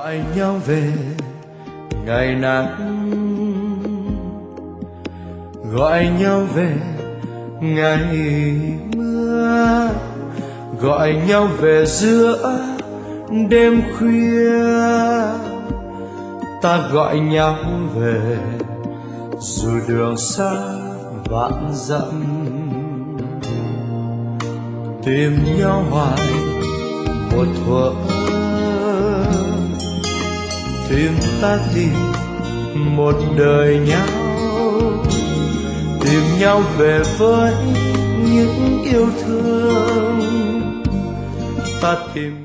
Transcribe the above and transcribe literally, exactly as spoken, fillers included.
gọi nhau về ngày nắng, gọi nhau về ngày mưa, gọi nhau về giữa đêm khuya. Ta gọi nhau về dù đường xa vạn dặm, tìm nhau hoài một thuở, tìm ta tìm một đời nhau, tìm nhau về với những yêu thương. Ta tìm